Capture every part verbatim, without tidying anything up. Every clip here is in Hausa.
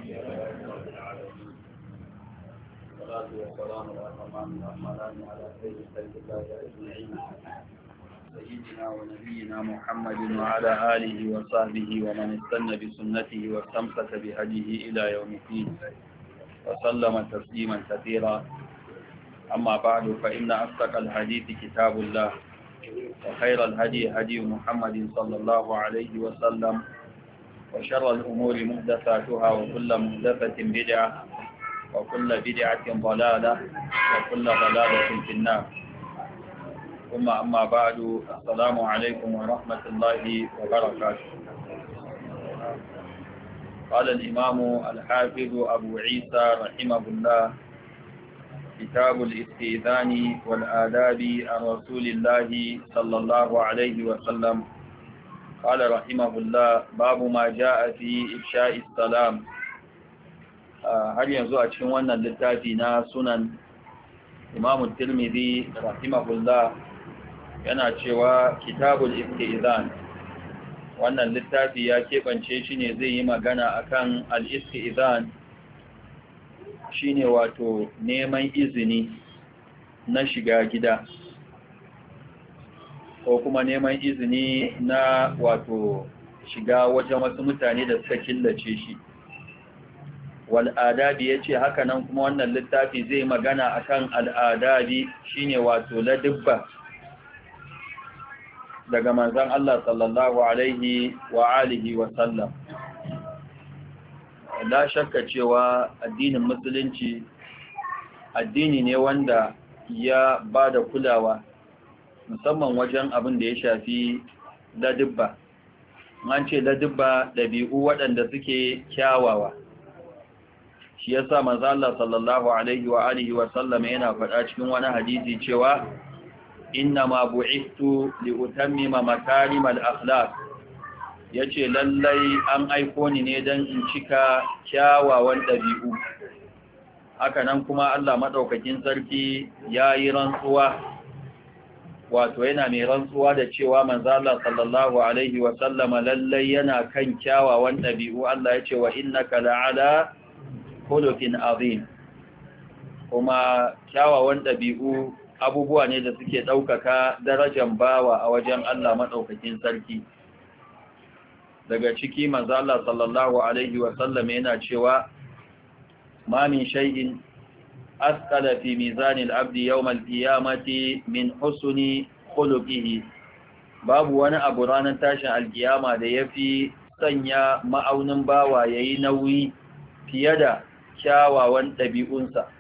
رب العالمين. والصلاة والسلام على خير خلق الله أجمعين سيدنا ونبينا محمد وعلى آله وصحبه ومن استنى بسنته واستمسك بهديه إلى يوم الدين وسلم تسليما كثيرا. أما بعد فإن أصدق الحديث كتاب الله وخير الهدي هدي محمد صلى الله عليه وسلم وشر الأمور محدثاتها وكل محدثة بدعة وكل بدعة ضلالة وكل ضلالة في النار. ثم أما بعد السلام عليكم ورحمة الله وبركاته. قال الإمام الحافظ أبو عيسى رحمه الله: كتاب الاستئذان والآداب عن رسول الله صلى الله عليه وسلم. قال رحمه الله: باب ما جاء في إفشاء السلام. har yanzu a cikin wannan littafi na sunan Imam Tirmidhi rahimahullah yana cewa kitabul istizan. Wannan littafi ya keɓance shi ne zai yi magana akan al-istizan, shine wato neman izini na shiga gida ko kuma neman izini na wato shiga wajen wasu mutane da suka killace shi. Wal'adabi ya ce haka nan kuma wannan littafi zai magana akan al'adabi, shine wato ladubba daga manzon Allah sallallahu alaihi wa alihi wa sallam. La shakka cewa addinin musulunci addini ne wanda ya ba da kulawa musamman wajen abin da ya shafi ladubba. An ce ladubba ɗabi'u waɗanda suke kyawawa. Shi yasa manzo Allah sallallahu alaihi wa alihi wa sallam yana faɗa cikin wani hadisi cewa inna ma bu'ithtu li utammima makarimal akhlaq. yace lallai an aiko ni ne dan in cika kyawawan dabi'u. Haka nan kuma Allah madaukakin sarki yayi rantsuwa, wato yana mai rantsuwa da cewa manzo Allah sallallahu alaihi wa sallam lallai yana kan kyawawan dabi'u. Allah yace wa innaka la'ala khuluqin azim. Kuma kyawawan dabi'u abubuwa ne da suke ɗaukaka darajar bawa a wajen Allah maɗaukakin sarki. Daga ciki manzo Allah sallallahu alaihi wa sallam yana cewa ma min shay'in asqala fi mizanil abdi yawm al-qiyamati min husni khuluqihi. Babu wani abu ranar tashin alkiyama da yafi sanya ma'aunin bawa yayi nauyi fiye da kyawawan ɗabi'unsa.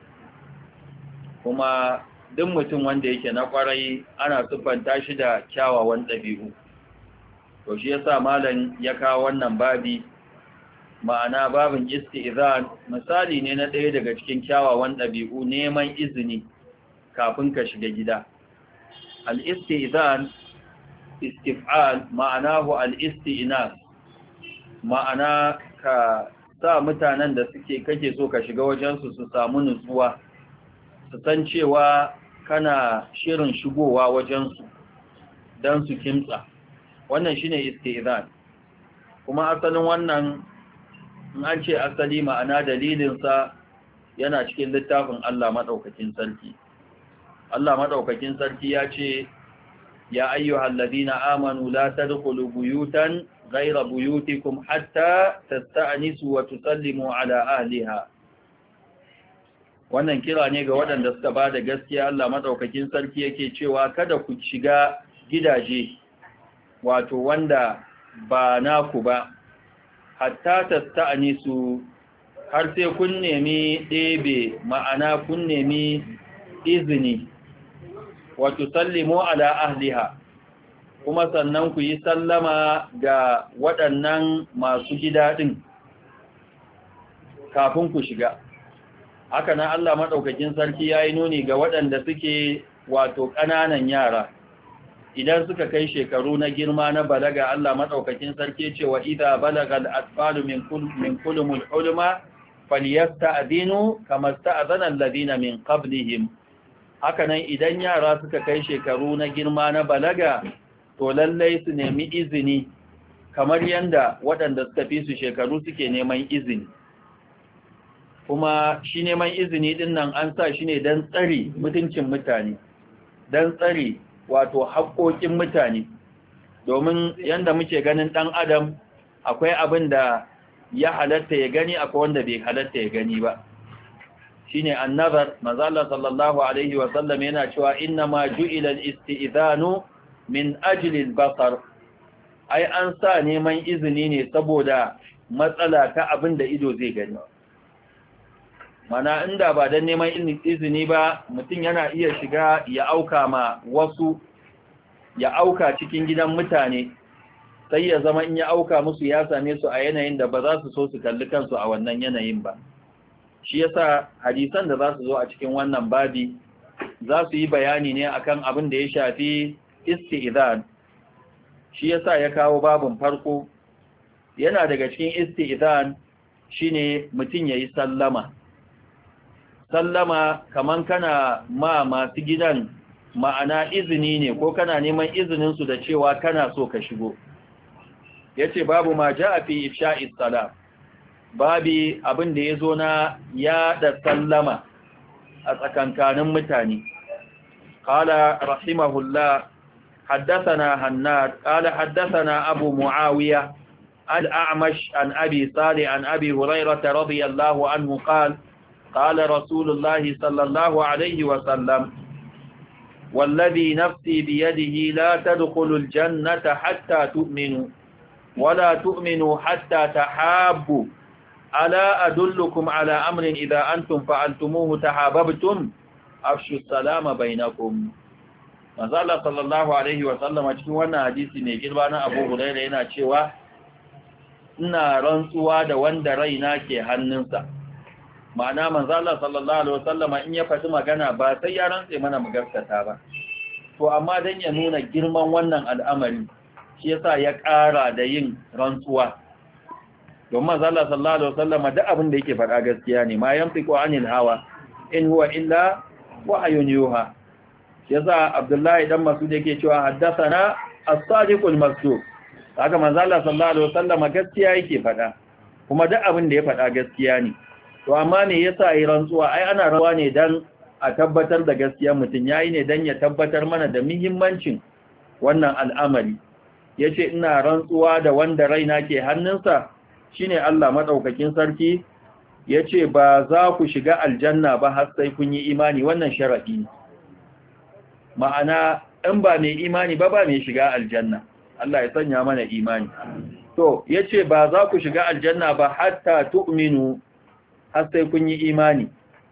Kuma duk mutum wanda yake na kwarai ana siffanta shi da kyawawan ɗabi'u. To shi yasa malam ya kawo wannan babi, ma'ana babin istizan misali ne na ɗaya daga cikin kyawawan ɗabi'u, neman izini kafin ka shiga gida. Al-istizan istif'al ma'anahu al-isti'nas, ma'ana ka sa mutanen da suke kake so ka shiga wajensu su samu nutsuwa, su san cewa kana shirin shigowa wajensu don su kimtsa. Wannan shine istizan. Kuma asalin wannan in an ce asali ma'ana dalilinsa yana cikin littafin Allah madaukakin sarki. Allah madaukakin sarki ya ce ya ayyuhal ladina amanu la tadkhulu buyutan ghayra buyutikum hatta tasta'nisu wa tusallimu ala ahliha. Wannan kira ne ga waɗanda suka ba da gaskiya. Allah maɗaukakin sarki yake cewa kada ku shiga gidaje wato wanda ba naku ba, hatta tasta'nisu, har sai kun nemi ɗebe, ma'ana kun nemi izini, wa tusallimu ala ahliha, kuma sannan ku yi sallama ga waɗannan masu gida ɗin kafin ku shiga. Haka nan Allah maɗaukakin sarki ya yi nuni ga waɗanda suke wato ƙananan yara, idan suka kai shekaru na girma na balaga. Allah maɗaukakin sarki ce wa idha balagal atfalu min kulumul ulma falyasta'dinu kama sta'dana alladhina min qablihim. Haka nan idan yara suka kai shekaru na girma na balaga, to lallai su nemi izini kamar yanda waɗanda suka fi su shekaru suke neman izini. kuma shi neman izini din nan an sa shi ne don tsare mutuncin mutane, don tsare wato haƙoƙin mutane, domin yanda muke ganin ɗan adam akwai abin da ya halatta ya gani, akwai wanda bai halatta ya gani ba. Shine annazar, manzo Allah sallallahu alaihi wa sallam yana cewa inna ma ju'ila al-istizanu min ajli al-basar, ai an sa neman izini ne saboda matsala ta abin da ido zai gani. Mana inda ba dan neman izini ba, mutum yana iya shiga ya auka ma wasu, ya auka cikin gidan mutane, sai ya zama in ya auka musu ya same su a yanayin da ba za su so su kalli kansu a wannan yanayin ba. Shi yasa hadisan da za su zo a cikin wannan babi za su yi bayani ne akan abin da ya shafi isti'zan. Shi yasa ya kawo babin farko, yana daga cikin isti'zan shine mutum yayi sallama. Sallama kaman kana ma masu gidan ma'ana izini ne, ko kana neman izinin su da cewa kana so ka shigo. Yace babu ma ja'a fi ifsha'is salam, babi abin da yazo na yaɗa sallama a tsakankanin mutane. Qala rahimahullah haddathana Hannad qala haddathana Abu Muawiya al-A'mash an Abi Salih an Abi Hurairah radiyallahu anhu qala qala Rasulullah sallallahu alayhi wa sallam والذي نفسي بيده لا تدخلوا الجنة حتى تؤمنوا ولا تؤمنوا حتى تحابوا ألا أدلكم على أمر إذا أنتم فعلتموه تحاببتم أفشوا السلام بينكم. manzala sallallahu alaihi wa sallam a cikin wannan hadisi ne girba na Abu Hurairah yana cewa ina rantsuwa da wanda raina ke hannunsa. Ma'ana manzala sallallahu alaihi wa sallam in ya faɗi magana ba sai ya rantse mana mu gaskata ba, to amma dan ya nuna girman wannan al'amari shi yasa ya ƙara da yin rantsuwa. Don manzala sallallahu alaihi wa sallam duk abin da yake faɗa gaskiya ne, ma yantiqu anil hawa in huwa illa wahyun yuha. Yasa Abdullahi dan Mas'ud yake cewa haddathana as-sadiqul masduq, haka manzala sallallahu alaihi wa sallam gaskiya yake faɗa, kuma duk abin da ya faɗa gaskiya ne. To amma ne yasa yi rantsuwa? Ai ana rantsuwa ne dan a tabbatar da gaskiyar mutum, yayi ne dan ya tabbatar mana da muhimmancin wannan al'amari. Yace ina rantsuwa da wanda raina ke hannunsa shine Allah madaukakin sarki, yace ba za ku shiga aljanna ba har sai kun yi imani. Wannan sharadi ne, ma'ana in ba mai imani ba ba mai shiga aljanna. Allah ya sanya mana imani. To yace ba za ku shiga aljanna ba hatta tu'minu, har sai kun yi imani.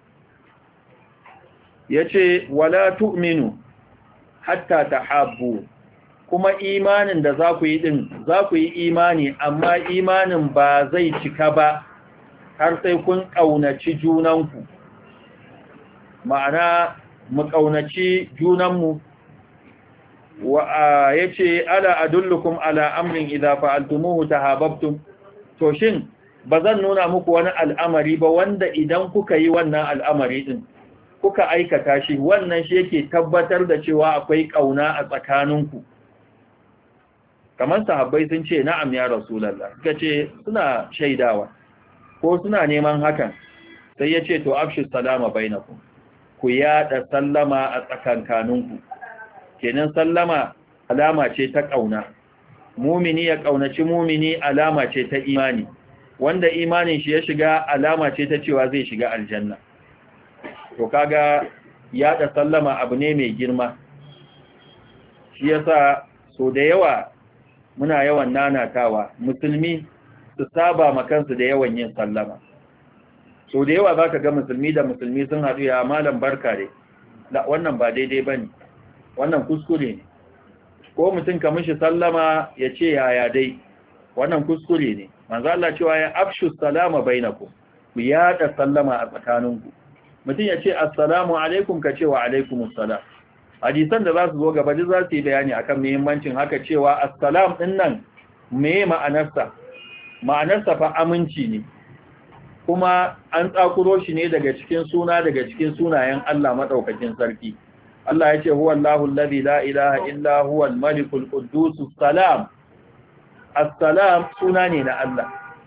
Yace wala tu'minu hatta tahabbu, kuma imanin da za ku yi din, za ku yi imani amma imanin ba zai cika ba har sai kun ƙaunaci junanku. Ma'ana mu ƙaunaci junanmu. Wa yace ala adullukum ala amrin idza fa'altumuhu tahabbtum, to shin ba zan nuna muku wani al'amari ba wanda idan kuka yi wannan al'amari din, kuka aikata shi, wannan shi yake tabbatar da cewa akwai ƙauna a tsakaninku. Kamar sahabbai sun ce na'am ya Rasulullah, suka ce suna shaidawa ko suna neman hakan. Sai ya ce to afshu salama bainakum, ku yada sallama a tsakankaninku. Kenan sallama alama ce ta ƙauna, mumini ya ƙaunaci mumini alama ce ta imani, wanda imanin shi ya shiga alama ce ta cewa zai shiga aljanna. To kaga yaɗa sallama abu ne mai girma. Shi yasa so da yawa muna yawan nanatawa musulmi su saba ma kansu da yawan yin sallama. So da yawa zaka ga musulmi da musulmi sun haɗu, ya malam barka dai, da wannan ba daidai bane, wannan kuskure ne. Ko mutum ka mishi sallama ya ce yaya dai, wannan kuskure ne. Manzo Allah cewa ya afshu salama bainakum, ku yada sallama a tsakaninku. Mutum ya ce assalamu alaikum, ka ce wa alaikumus salam. Hadisan da za su zo gaba duk za su yi bayani akan muhimmancin haka, cewa assalam din nan me ma'anarsa? Ma'anarsa fa aminci ne, kuma an tsakuro shi ne daga cikin suna daga cikin sunayen Allah madaukakin sarki. Allah ya ce huwallahu allazi la ilaha illa huwal malikul quddus salam. Assalam suna ne na Allah.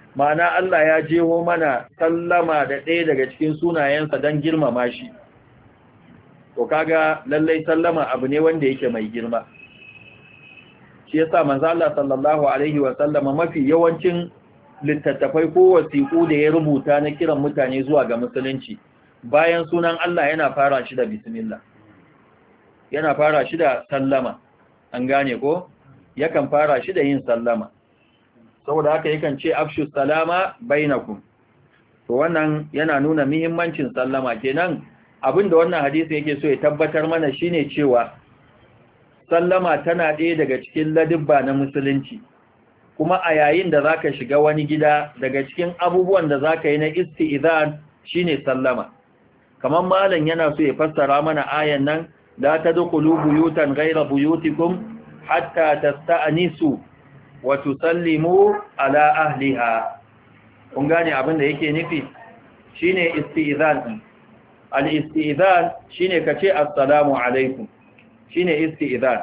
ma'ana Allah ya jeho mana sallama da ɗaya daga cikin sunayensa don girmama shi to kaga lallai sallama abu ne wanda yake mai girma shi yasa manzo Allah sallallahu alaihi wa sallama mafi yawancin littattafai ko wasiƙu da ya rubuta na kiran mutane zuwa ga musulunci bayan sunan Allah yana fara shi da bismillah yana fara shi da sallama an gane ko yakan fara shi da yin sallama saboda haka yakan ce afshu salama bainakum to wannan yana nuna muhimmancin sallama kenan abinda wannan hadisi yake so ya tabbatar mana shine cewa sallama tana ɗaya daga cikin ladabba na musulunci kuma a yayin da zaka shiga wani gida daga cikin abubuwan da zaka yi na isti'zan shine sallama kamar malam yana so ya fassara mana ayan nan la tadkhulu buyutan ghayra buyutikum hatta tasta'nisu wa tusallimu ala ahliha kun gane abin da yake nufi shine isti'zan al-isti'zan shine kace assalamu alaikum shine isti'zan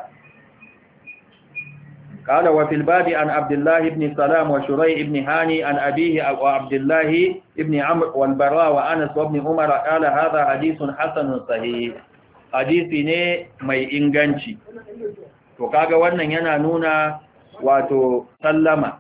قال وفي الباب عن عبد الله بن سلام وشريح بن هاني عن أبيه وعبد الله بن عمرو والبراء وأنس وابن عمر قال هذا حديث حسن صحيح حديثي ne mai inganci to kaga wannan yana nuna wato sallama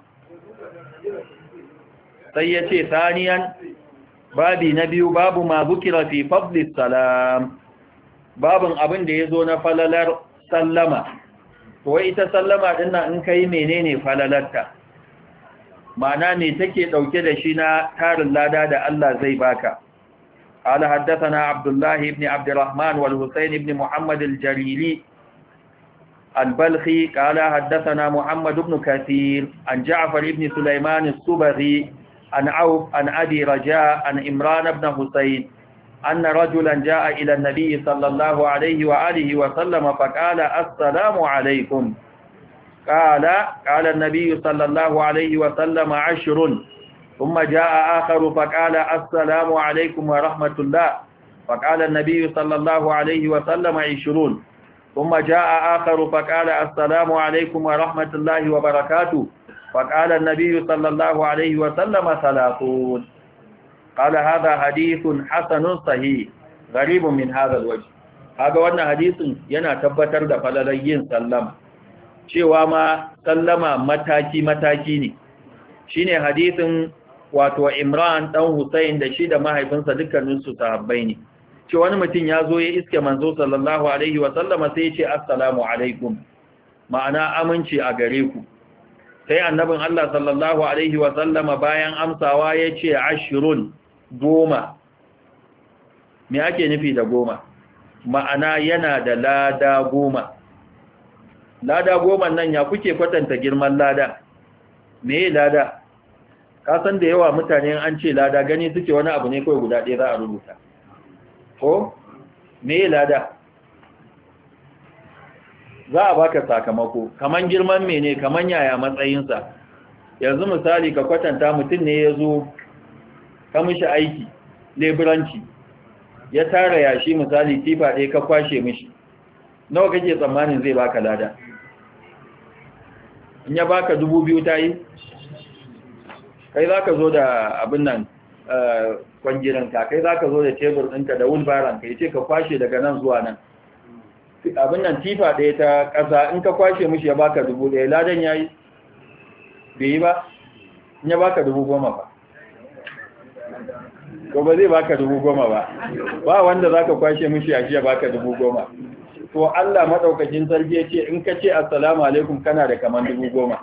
sai yace saniyan babi na biyu babu ma bukira fi fadli salam babun abin da yazo na falalar sallama to wai ita sallama din nan in kai menene falalarta ma'ana me take dauke da shi na tarin lada da Allah zai baka qala haddathana abdullah ibn abdurrahman wal husayn ibn muhammad al-jarili al-balkhi qala haddathana muhammad ibn kathir an ja'far ibn sulaiman as-subaghi an auf an abi raja an imran ibn husayn أن رجلا جاء إلى النبي صلى الله عليه وآله وسلم فقال السلام عليكم قال قال النبي صلى الله عليه وسلم عشر ثم جاء آخر فقال السلام عليكم ورحمة الله فقال النبي صلى الله عليه وسلم عشرون ثم جاء آخر فقال السلام عليكم ورحمة الله وبركاته فقال النبي صلى الله عليه وسلم ثلاثون قال هذا حديث حسن صحيح غريب من هذا الوجه هذا wannan hadisin yana tabbatar da falalar yin sallama cewa ma sallama mataki mataki ne shine hadisin wato Imran dan Husayn da shi da mahaifinsa dukkanin su sahabbai ne ce wani mutum ya zo ya iske manzo sallallahu alaihi wa sallama sai ya ce assalamu alaikum ma'ana aminci a gare ku sai annabin Allah sallallahu alaihi wa sallama bayan amsawa ya ce ashirun goma me ake nufi da goma ma'ana yana da lada goma lada goma nan ya kuke kwatanta girman lada me lada ka san da yawa mutane an ce lada gani suke wani abu ne kawai guda ɗaya za a rubuta ko me lada za a baka sakamako kaman girman mene kaman yaya matsayinsa yanzu misali ka kwatanta mutum ne ya zo ka mishi aiki leburanci ya tara yashi misali tifa ɗaya ka kwashe mishi nawa kake tsammanin zai baka lada in ya baka dubu biyu ta yi kai za ka zo da abin nan kwangiranka kai za ka zo da tebur ɗinka da wulbaranka ya ce ka kwashe daga nan zuwa nan abin nan tifa ɗaya ta ƙasa in ka kwashe mishi ya baka dubu ɗaya ladan ya yi bai yi ba in ya baka dubu goma ba ko ba zai baka dubu goma ba ba wanda za ka kwashe mishi ya ya baka dubu goma to Allah maɗaukakin sarki ya ce in ka ce assalamu alaikum kana da kaman dubu goma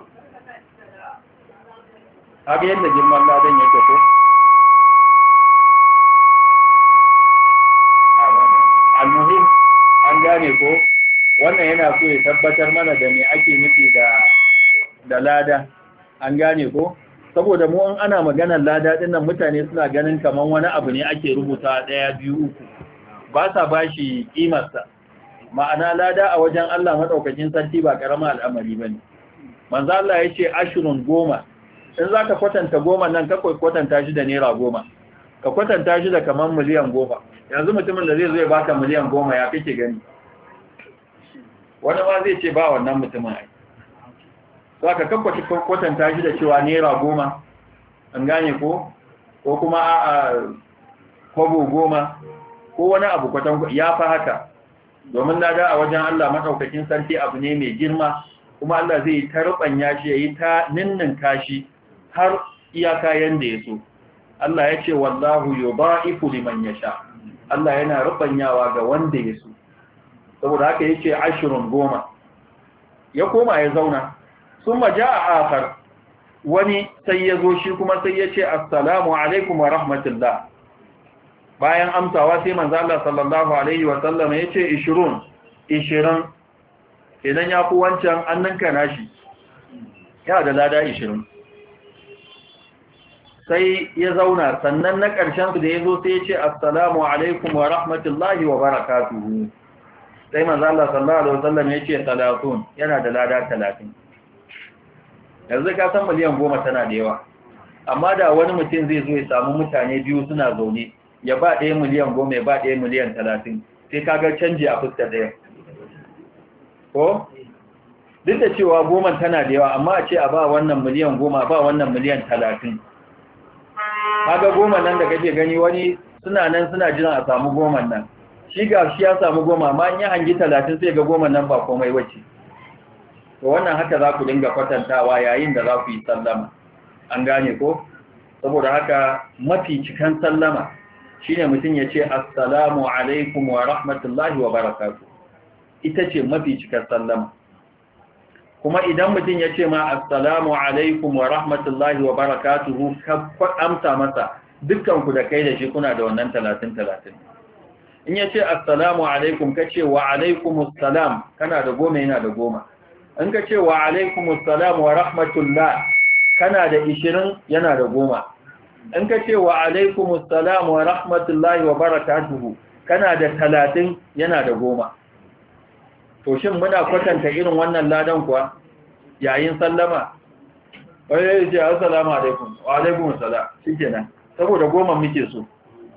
haka yadda girman ladan yake ko al-muhim an gane ko wannan yana so ya tabbatar mana da me ake nufi da da lada an gane ko saboda mu an ana maganar lada din nan mutane suna ganin kaman wani abu ne ake rubuta daya biyu uku ba sa bashi kimar sa ma'ana lada a wajen Allah madaukakin sarki ba karama al'amari bane manzo Allah yace ashrun goma in zaka kwatanta goma nan ka kwatanta shi da naira goma ka kwatanta shi da kaman miliyan goma yanzu mutumin da zai zo ya baka miliyan goma ya kake gani wani ma zai ce ba wannan mutumin ai za ka kwatanta shi da cewa naira goma an gane ko ko kuma a kwabo goma ko wani abu kwatan ya fa haka domin lada a wajen Allah madaukakin sarki abu ne mai girma kuma Allah zai tarbanya shi yayi ta ninnin kashi har iyaka yanda yaso Allah ya ce wallahu yudha'ifu liman yasha Allah yana rubanyawa ga wanda yaso saboda haka yace ashrun goma ya koma ya zauna summa jaa akhar wani sai ya zo shi kuma sai ya ce assalamu alaikum wa rahmatullah bayan amsawa sai manzo Allah sallallahu alaihi wa sallam ya ce ishirin ishirin idan ya fi wancan annanka nashi ya da lada ishirin sai ya zauna sannan na ƙarshen su da ya zo sai ya ce assalamu alaikum wa rahmatullahi wa barakatuhu sai manzo Allah sallallahu alaihi wa sallam ya ce talatin yana da lada talatin yanzu ka san miliyan goma tana da yawa amma da wani mutum zai zo ya samu mutane biyu suna zaune ya ba ɗaya miliyan goma ya ba ɗaya miliyan talatin sai ka ga canji a fuskar ɗaya ko duk da cewa goma tana da yawa amma a ce a ba wannan miliyan goma ba wannan miliyan talatin kaga goma nan da kake gani wani suna nan suna jiran a samu goma nan shi ga shi ya samu goma amma in ya hangi talatin sai ga goma nan ba komai wace to wannan haka za ku dinga kwatantawa yayin da za ku yi sallama an gane ko saboda haka mafi cikan sallama shine mutum ya ce assalamu alaikum wa rahmatullahi wa barakatuh ita ce mafi cikan sallama kuma idan mutum ya ce ma assalamu alaikum wa rahmatullahi wa barakatuh ka amsa masa dukkan ku da kai da shi kuna da wannan talatin talatin in ya ce assalamu alaikum ka ce wa alaikumus salam kana da goma yana da goma in ka ce wa alaikumussalam wa rahmatullah kana da ishirin yana da goma in ka ce wa alaikumussalam wa rahmatullahi wa barakatuhu kana da talatin yana da goma to shin muna kwatanta irin wannan ladan kuwa yayin sallama wai ya ce assalamu alaikum wa alaikumussalam shikenan saboda goma muke so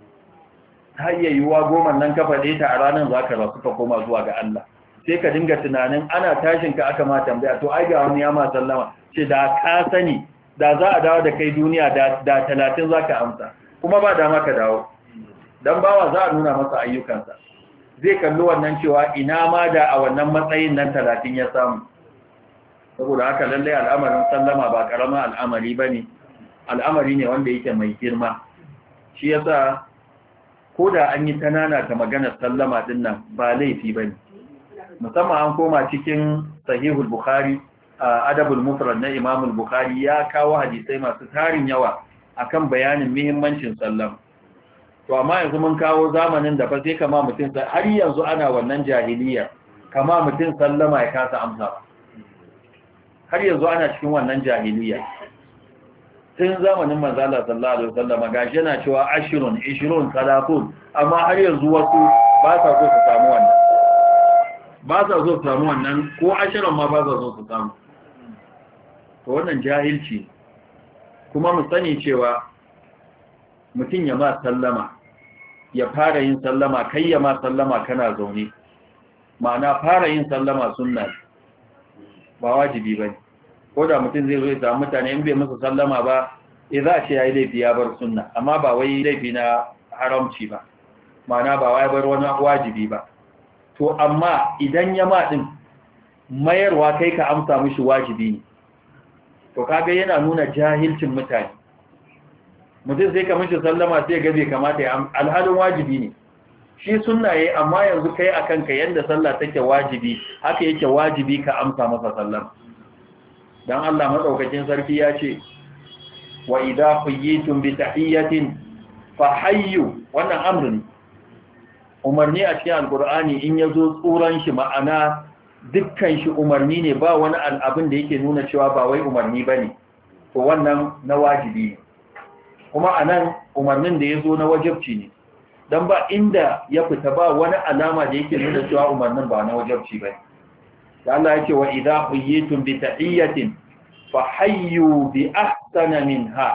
har yayyuwa goma nan ka faɗe ta a ranar zaka rasu ka koma zuwa ga Allah sai ka dinga tunanin ana tashin ka aka ma tambaya to ai ga wani ya ma sallama ce da ka sani da za a dawo da kai duniya da da talatin zaka amsa kuma ba dama ka dawo dan bawa za a nuna masa ayyukansa zai kalli wannan cewa ina ma da a wannan matsayin nan talatin ya samu saboda haka lalle al'amarin sallama ba karama al'amari bane al'amari ne wanda yake mai girma shi yasa koda an yi tanana ta maganar sallama din nan ba laifi bane musamman an koma cikin sahihul bukhari adabul mufrad na imamul bukhari ya kawo hadisai masu tarin yawa akan bayanin muhimmancin sallama to amma yanzu mun kawo zamanin da fa sai kama mutum har yanzu ana wannan jahiliya kama mutum sallama ya kasa amsa har yanzu ana cikin wannan jahiliya tun zamanin manzo Allah sallallahu alaihi wasallam gashi yana cewa ashrun ishrun salatun amma har yanzu wasu ba sa so su samu wannan ba sa so su samu wannan ko ashirin ma ba sa so su samu to wannan jahilci kuma mu sani cewa mutum ya ma sallama ya fara yin sallama kai ya ma sallama kana zaune ma'ana fara yin sallama sunna ba wajibi bane ko da mutum zai zo ya samu mutane in bai musu sallama ba eh za a ce yayi laifi ya bar sunna amma ba wai laifi na haramci ba ma'ana ba wai bar wani wajibi ba to amma idan ya ma din mayarwa kai ka amsa mishi wajibi ne to kaga yana nuna jahilcin mutane mutum sai ka mishi sallama sai ga bai kamata ya alhalin wajibi ne shi sunna yayi amma yanzu kai akan ka yanda sallah take wajibi haka yake wajibi ka amsa masa sallama dan Allah madaukakin sarki ya ce wa idha quyitum bi tahiyatin fahayyu wannan amrin umarni a cikin alkur'ani in ya zo tsoron shi ma'ana dukkan shi umarni ne ba wani abin da yake nuna cewa ba wai umarni ba ne to wannan na wajibi ne kuma a nan umarnin da ya zo na wajabci ne don ba inda ya fita ba wani alama da yake nuna cewa umarnin ba na wajabci ba ne da Allah ya ce wa idha huyyitum bi tahiyyatin fahayyu bi ahsana minha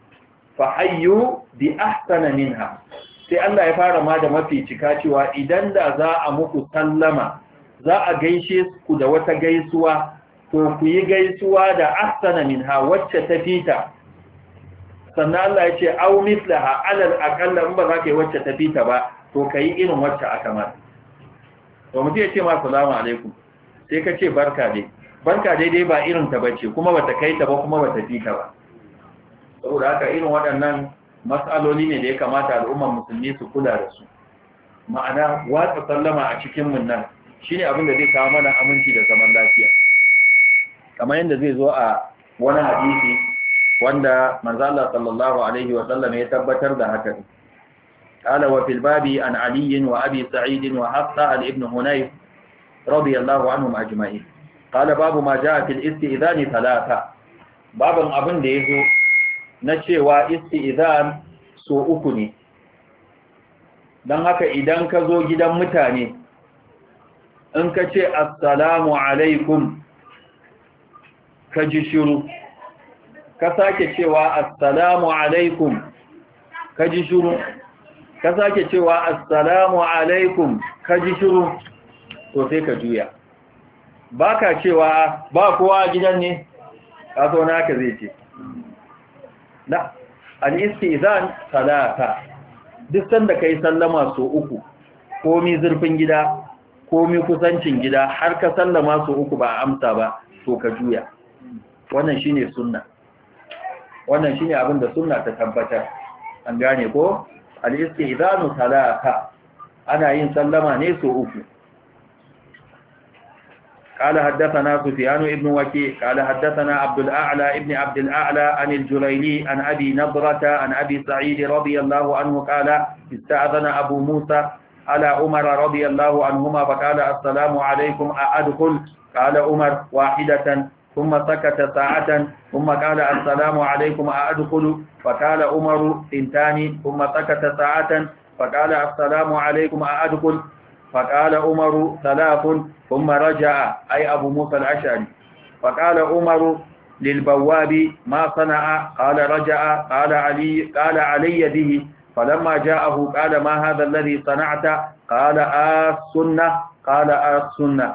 fahayyu bi ahsana minha sai Allah ya fara ma da mafi cika cewa idan da za a muku sallama za a gaishe ku da wata gaisuwa to ku yi gaisuwa da ahsana minha wacce ta fita sannan Allah ya ce au mislaha alal aqalla in ba za ka yi wacce tafi ta ba to kai irin wacce aka mata to mutum ya ce ma assalamu alaikum sai ka ce barka dai barka dai dai ba irin ta bace kuma bata kai ta ba kuma bata fi ta ba saboda haka irin waɗannan mas'aloli ne da ya kamata al'ummar musulmi su kula da su ma'ana watsa sallama a cikin mun nan shine abin da zai kawo mana aminci da zaman lafiya kamar yadda zai zo a wani hadisi wanda manzo Allah sallallahu alaihi wa sallam ya tabbatar da haka qala wa fil babi an ali wa abi sa'id wa hafsa al ibn hunayf radiyallahu anhum ajma'in qala babu ma jaa fil istidhan thalatha babun abin da yazo na cewa istidhan so uku ne dan haka idan ka zo gidan mutane in ka ce assalamu alaikum ka ji shiru ka sake cewa assalamu alaikum ka ji shiru ka sake cewa assalamu alaikum ka ji shiru to sai ka juya baka cewa ba kowa gidan ne ka so naka zai ce la al-istizan salata duk sanda kai sallama so uku komi zurfin gida komi kusancin gida har ka sallama so uku ba amsa ba to ka juya wannan shine sunna wannan shine abin da sunna ta tabbatar an gane ko al-istizanu talaka ana yin sallama ne so uku قال حدثنا سفيان بن وكيع قال حدثنا عبد الأعلى ابن عبد الأعلى عن الجريري عن أبي نضرة عن أبي سعيد رضي الله عنه قال استأذن أبو موسى على عمر رضي الله عنهما فقال السلام عليكم أأدخل قال عمر واحدة ثم سكت ساعة ثم قال السلام عليكم أأدخل فقال عمر ثنتان ثم سكت ساعة فقال السلام عليكم أأدخل فقال عمر ثلاث ثم رجع أي أبو موسى الأشعري فقال عمر للبواب ما صنع قال رجع قال علي قال علي به فلما جاءه قال ما هذا الذي صنعت قال السنة قال السنة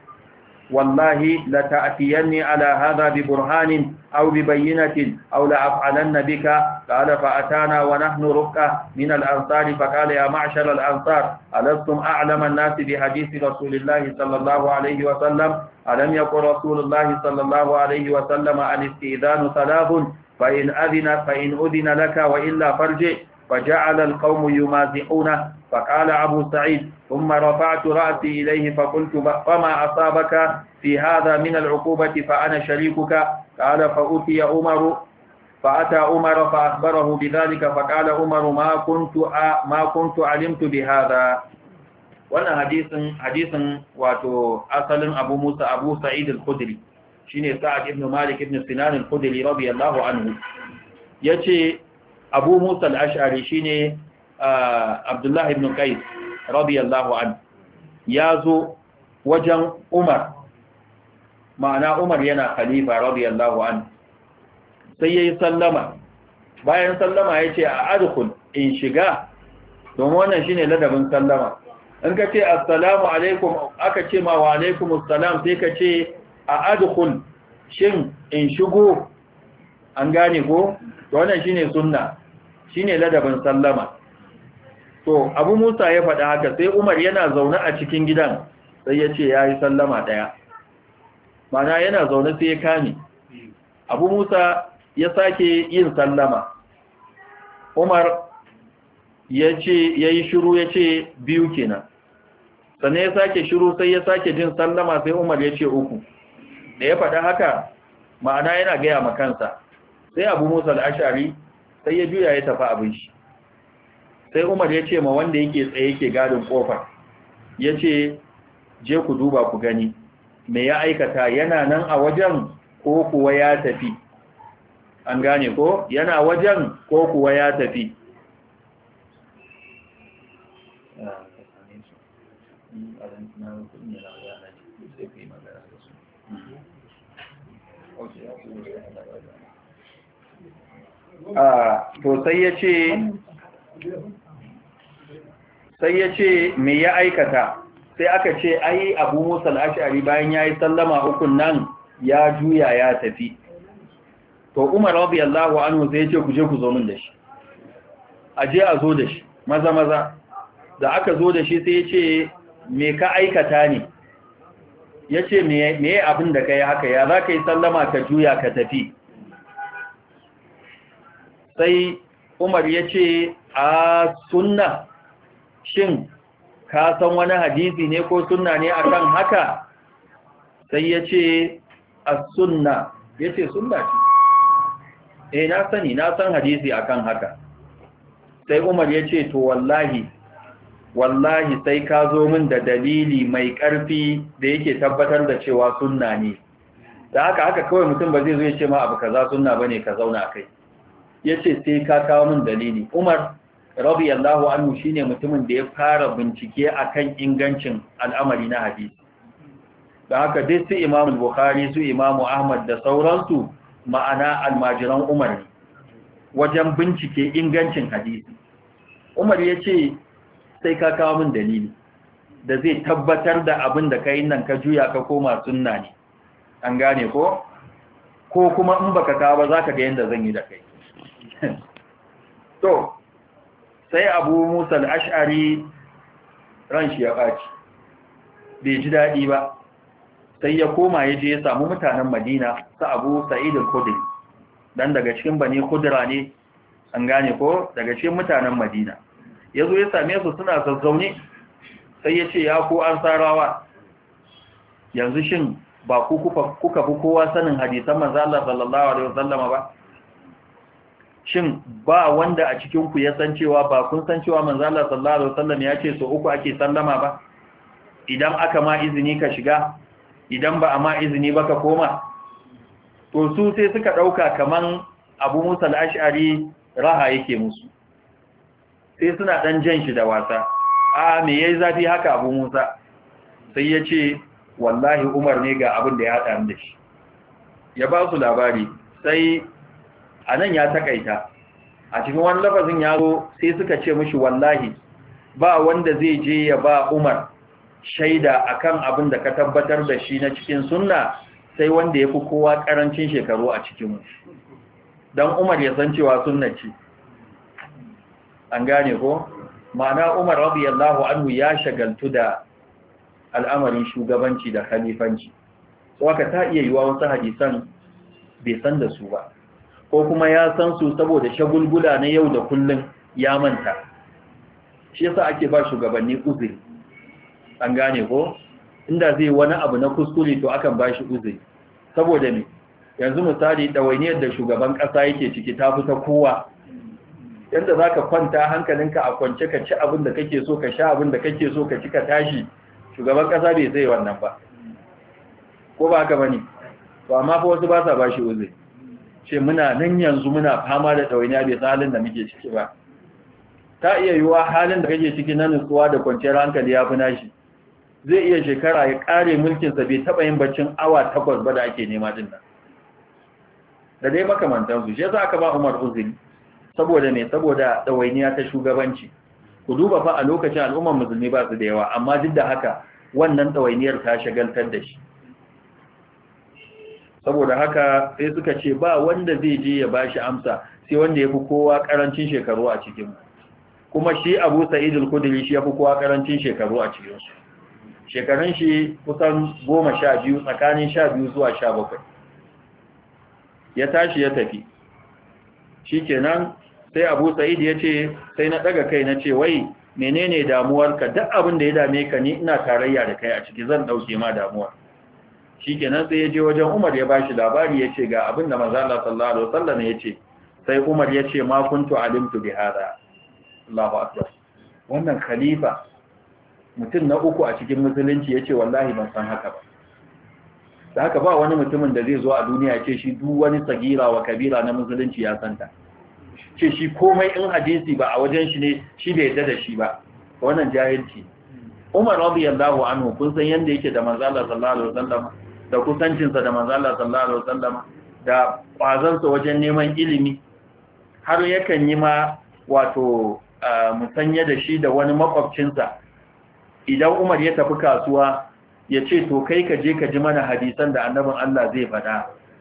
والله لتأتيني على هذا ببرهان أو ببينة أو لأفعلن بك قال فأتانا ونحن ركة من الأنصار فقال يا معشر الأنصار ألستم أعلم الناس بحديث رسول الله صلى الله عليه وسلم ألم يقل رسول الله صلى الله عليه وسلم الاستئذان ثلاث فإن أذن فإن أذن لك وإلا فارجع فجعل القوم يمازحونه فقال أبو سعيد ثم رفعت رأسي إليه فقلت فما أصابك في هذا من العقوبة فأنا شريكك قال فأتي عمر فأتى عمر فأخبره بذلك فقال عمر ما كنت ما كنت علمت بهذا wannan hadisin hadisin wato asalin Abu Musa Abu Sa'id al-Khudri shine Sa'ad ibn Malik ibn Sinan al-Khudri radiyallahu anhu yace Abu Musa al-Ash'ari shine Abdullah ibn Qais radiyallahu anhu yazo wajen Umar ma'ana Umar yana khalifa radiyallahu anhu sai yayi sallama bayan sallama yace a adkhul in shiga domin wannan shine ladabin sallama in ka ce assalamu alaikum aka ce ma wa alaikumus salam sai ka ce a adkhul shin in shigo an gane ko wannan shine sunna shine ladabin sallama to Abu Musa ya faɗa haka sai Umar yana zaune a cikin gidan sai ya ce yayi sallama daya mana yana zaune sai ya kame Abu Musa ya sake yin sallama Umar ya ce yayi shiru ya ce biyu kenan sannan ya sake shiru sai ya sake jin sallama sai Umar ya ce uku da ya faɗa haka ma'ana yana gaya ma kansa sai Abu Musa al-Ash'ari sai ya juya ya tafi abin shi sai Umar ya ce ma wanda yake tsaye yake gadin kofar ya ce je ku duba ku gani me ya aikata yana nan a wajen ko kuwa ya tafi an gane ko yana wajen ko kuwa ya tafi to sai ya ce sai ya ce me ya aikata sai aka ce ai Abu Musa al-Ash'ari bayan yayi sallama ukun nan ya juya ya tafi to Umar radiyallahu anhu sai ya ce ku je ku zo min da shi a je a zo da shi maza maza da aka zo da shi sai ya ce me ka aikata ne ya ce me abin da ka yi haka ya za ka yi sallama ka juya ka tafi sai Umar ya ce a sunna shin ka san wani hadisi ne ko sunna ne akan haka sai ya ce a sunna ya ce sunna ce eh na sani na san hadisi akan haka sai Umar ya ce to wallahi wallahi sai ka zo min da dalili mai ƙarfi da yake tabbatar da cewa sunna ne da haka haka kawai mutum ba zai zo ya ce ma abu kaza sunna bane ka zauna kai yace sai ka kawo min dalili Umar radiyallahu anhu shine mutumin da ya fara bincike akan ingancin al'amari na hadisi da haka dai su Imam Bukhari su Imam Ahmad da sauransu ma'ana almajiran Umar ne wajen bincike ingancin hadisi Umar yace sai ka kawo min dalili da zai tabbatar da abin da kai nan ka juya ka koma sunna ne an gane ko ko kuma in baka kawo ba zaka ga yanda zan yi da kai to sai Abu Musa al-Ash'ari ran shi ya baci bai ji dadi ba sai ya koma ya je ya samu mutanen Madina sa Abu Sa'id al-Khudri dan daga cikin bani Khudra ne an gane ko daga cikin mutanen Madina yazo ya same su suna zazzaune sai ya ce ya ku ansarawa yanzu shin ba ku kuka fi kowa sanin hadisan manzo Allah sallallahu alaihi wasallama ba shin ba wanda a cikin ku ya san cewa ba kun san cewa manzo Allah sallallahu alaihi wasallam ya ce so uku ake sallama ba idan aka ma izini ka shiga idan ba a ma izini ba ka koma to su sai suka dauka kaman Abu Musa al-Ash'ari raha yake musu sai suna dan jan shi da wasa a me yayi zafi haka Abu Musa sai ya ce wallahi Umar ne ga abin da ya hada da shi ya ba su labari sai anan ya takaita a cikin wani lafazin yaro sai suka ce mishi wallahi ba wanda zai je ya ba Umar shaida akan abin da ka tabbatar da shi na cikin sunna sai wanda yafi kowa karancin shekaru a cikin mu dan Umar ya san cewa sunna ce an gane ko ma'ana Umar radiyallahu anhu ya shagaltu da al'amarin shugabanci da khalifanci so aka ta iya yiwa wasu hadisan bai san da su ba ko kuma ya san su saboda shagulgula na yau da kullun ya manta shi yasa ake ba shugabanni uzuri an gane ko inda zai wani abu na kuskure to akan ba shi uzuri saboda me yanzu misali dawainiyar da shugaban kasa yake ciki ta fita kowa yanda zaka kwanta hankalinka a kwance ka ci abin da kake so ka sha abin da kake so ka ci ka tashi shugaban kasa bai zai wannan ba ko ba haka bane to amma fa wasu ba sa ba shi uzuri ce muna nan yanzu muna fama da dawainiya bai san halin da muke ciki ba ta iya yiwa halin da kake ciki na nutsuwa da kwanciyar hankali ya fi nashi zai iya shekara ya kare mulkinsa bai taɓa yin baccin awa takwas ba da ake nema din nan da dai makamantansu shi yasa aka ba Umar uzuri saboda me saboda dawainiya ta shugabanci ku duba fa a lokacin al'ummar musulmi ba su da yawa amma duk da haka wannan dawainiyar ta shagaltar da shi saboda haka sai suka ce ba wanda zai je ya bashi amsa sai wanda yafi kowa karancin shekaru a cikin kuma shi Abu Sa'id al-Khudri shi yafi kowa karancin shekaru a cikin su shekarun shi kusan goma sha biyu tsakanin sha biyu zuwa sha bakwai ya tashi ya tafi shikenan sai Abu Sa'id ya ce sai na daga kai na ce wai menene damuwarka duk abin da ya dame ka ni ina tarayya da kai a ciki zan dauke ma damuwar shikenan sai ya je wajen Umar ya bashi labari ya ce ga abin da manzo Allah sallallahu alaihi wasallam ya ce sai Umar ya ce ma kuntu alimtu bi hada Allahu akbar wannan khalifa mutum na uku a cikin musulunci ya ce wallahi ban san haka ba da haka ba wani mutumin da zai zo a duniya ya ce shi duk wani sagira wa kabira na musulunci ya santa ce shi komai in hadisi ba a wajen shi ne shi bai yarda da shi ba wannan jahilci Umar radiyallahu anhu kun san yanda yake da manzo Allah sallallahu alaihi wasallam da kusancinsa da manzo Allah sallallahu alaihi wasallam da kwazansa wajen neman ilimi har yakan yi ma wato musanya da shi da wani makwabcinsa idan Umar ya tafi kasuwa ya ce to kai ka je ka ji mana hadisan da annabin Allah zai faɗa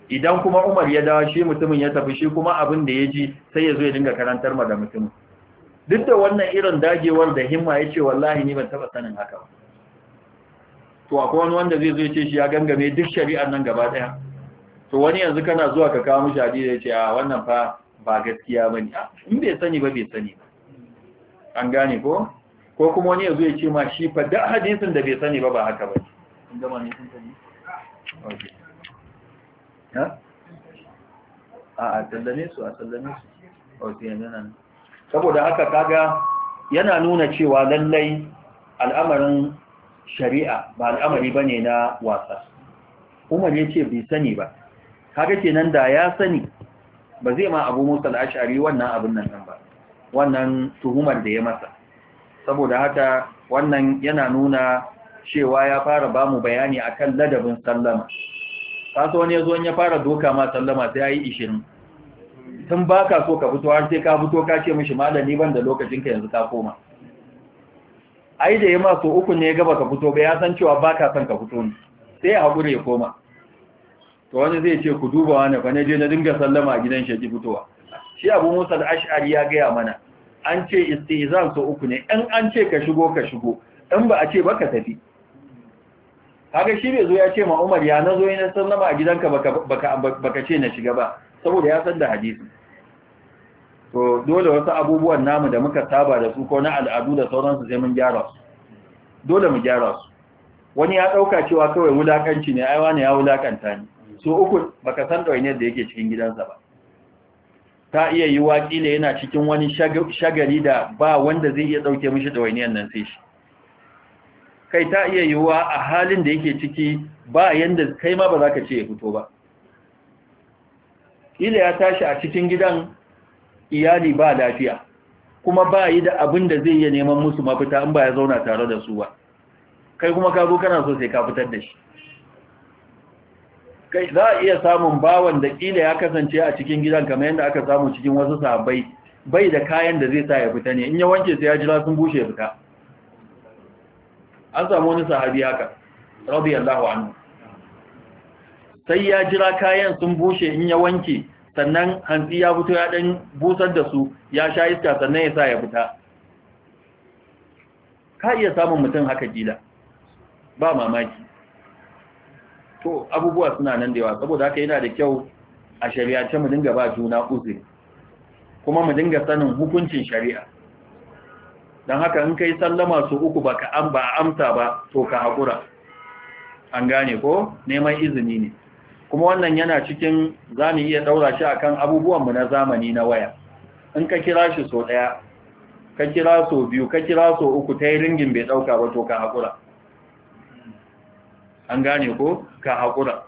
idan kuma Umar ya dawo shi mutumin ya tafi shi kuma abin da ya ji sai ya zo ya dinga karantar ma da mutumin duk da wannan irin dagewar da himma ya ce wallahi ni ban taba sanin haka ba to akwai wani wanda zai zo ya ce shi ya gangame duk shari'ar nan gaba daya to wani yanzu kana zuwa ka kawo mishi hadisi ya ce a wannan fa ba gaskiya bane in bai sani ba bai sani ba an gane ko ko kuma wani yanzu ya ce ma shi fa da hadisin da bai sani ba ba haka ba in gama ne sun sani okay ha a a sallame su a sallame su okay nan saboda haka kaga yana nuna cewa lallai al'amarin shari'a ba al'amari bane na wasa Umar ya ce bai sani ba kaga kenan da ya sani ba zai ma Abu Musa al-Ash'ari wannan abin nan ba wannan tuhumar da ya masa saboda haka wannan yana nuna cewa ya fara ba mu bayani akan ladabin sallama kaso wani yazo ya fara doka ma sallama sai yayi ishirin tun baka so ka fito har sai ka fito ka ce mishi malami ban da lokacin ka yanzu ka koma ai da yema so uku ne gaba ka fito ba ya san cewa baka son ka fito ne sai ya hakuri ya koma to wani zai ce ku duba wani fa ne je na dinga sallama a gidan shi ki fitowa shi Abu Musa al-Ash'ari ya ga mana an ce istizan so uku ne in an ce ka shigo ka shigo in ba a ce ba ka tafi kaga shi bai zo ya ce ma Umar ya nazo ina sallama a gidanka baka baka baka ce na shiga ba saboda ya san da hadisi to dole wasu abubuwan namu da muka saba da su ko na al'adu da sauransu sai mun gyara su dole mu gyara su wani ya dauka cewa kawai wulakanci ne ai wani ya wulakanta ni so uku baka san dawainiyar da yake cikin gidansa ba ta iya yi wakile yana cikin wani shagali da ba wanda zai iya dauke mishi dawainiyar nan sai shi kai ta iya yiwuwa a halin da yake ciki ba yanda kai ma ba za ka ce ya fito ba ila ya tashi a cikin gidan iyali ba lafiya kuma ba yi da abin da zai iya neman musu mafita in ba ya zauna tare da su ba kai kuma ka zo kana so sai ka fitar da shi kai za a iya samun bawan da kila ya kasance a cikin gidan kamar yadda aka samu cikin wasu sahabbai bai da kayan da zai sa ya fita ne in ya wanke sai ya jira sun bushe fita an samu wani sahabi haka radiyallahu anhu sai ya jira kayan sun bushe in ya wanke sannan hantsi ya fito ya dan busar da su ya sha iska sannan ya sa ya fita ka iya samun mutum haka gila ba mamaki to abubuwa suna nan da yawa saboda haka yana da kyau a shari'ance mu dinga ba juna uzuri kuma mu dinga sanin hukuncin shari'a don haka in kai sallama su uku baka an ba amsa ba to ka haƙura an gane ko neman izini ne kuma wannan yana cikin zamu iya daura shi akan abubuwanmu na zamani na waya in ka kira shi so daya ka kira so biyu ka kira so uku tayi ringin bai dauka ba to ka haƙura an gane ko ka haƙura